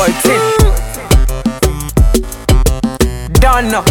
boy Tin. Don't know.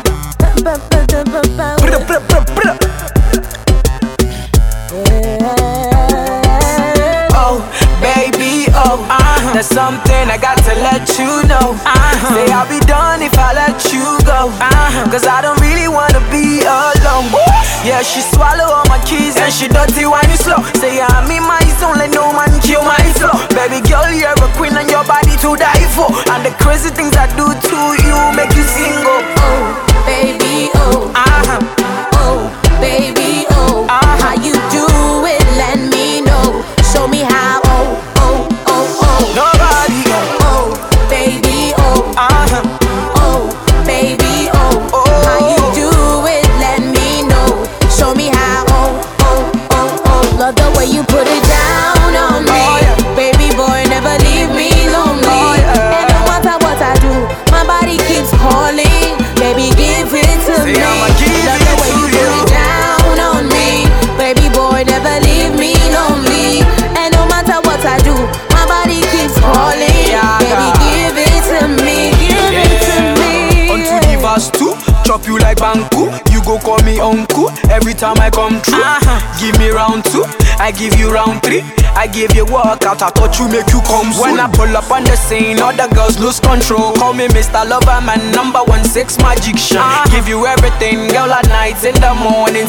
Oh, baby, oh, there's something I got to let you know. Say I'll be done if I let you go. Cause I don't really wanna be alone. Yeah, she swallow all my keys and she dirty when you slow. Say I'm in my zone, let no man kill my flow. Baby girl, you're a queen and your body to die for. And the crazy things I do to you make you single. Oh, baby, oh, oh, baby, oh, how you do it? Let me know. Show me how. Oh, oh, oh, oh. Nobody got. Oh, baby, oh, oh, baby, oh, how you do it? Let me know. Show me how. Oh, oh, oh, oh. Love the way you put it down on me. Baby boy, never leave me lonely. And no matter what I do, my body keeps calling. Baby, give it to me. Love the way you put it down on me. Baby boy, never leave me lonely. And no matter what I do, my body keeps calling. Baby, give it to me. Give it to me. Unto the verse 2, chop you like Banku. You go call me uncle every time I come through. Give me round 2, I give you round 3. I give you workout, I thought you make you come soon. When I pull up on the scene, other girls lose control. Call me Mr. Lover, man, number 16 magician. Give you everything, girl, at night, in the morning,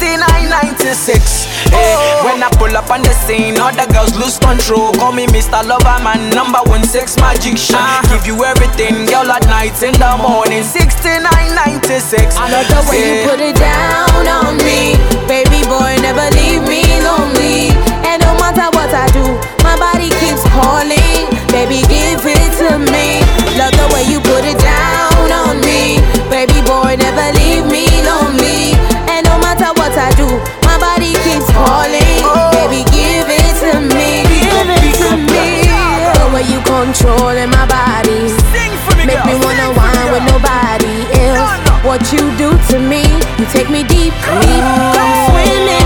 6996. Hey, when I pull up on the scene, other girls lose control. Call me Mr. Lover, man, number 16 magician. Give you everything, girl, at night, in the morning, 6996. I love the way you put it down on me. Baby boy, never leave me lonely. And no matter what I do, my body keeps calling. Baby, give it to me. Love the way you put it down on me. Baby boy, never leave me lonely. And no matter what I do, my body keeps calling. Baby, give it to me. Give it to me. The way you controlling my body make me wanna whine with nobody else. What you do to me, you take me deep. I'm swimming